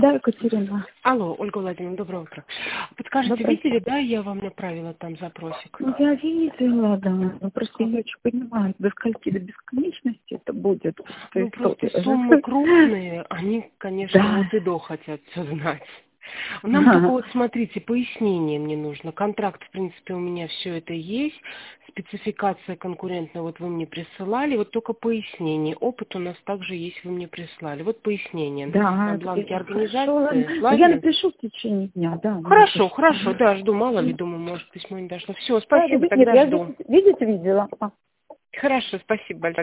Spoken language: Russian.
Да, Екатерина. Алло, Ольга Владимировна, доброе утро. Подскажите, Доброе видели, да, я вам направила там запросик? Ну, я видела, да. Но просто я не очень понимаю, до скольки до бесконечности это будет. Ну, просто суммы крупные, они, конечно, Да. вот и до хотят все знать. Нам только вот, смотрите, пояснение мне нужно. Контракт, в принципе, у меня все это есть. Спецификация конкурентная, вот вы мне присылали. Вот только пояснение. Опыт у нас также есть, вы мне прислали. Вот пояснение. Да, На бланке организации. хорошо. Ладно? Я напишу в течение дня, да. Хорошо, хорошо, да, жду. Мало ли, думаю, может, письмо не дошло. Все, Да, спасибо, нет, тогда я жду. видите, видела. Хорошо, спасибо большое.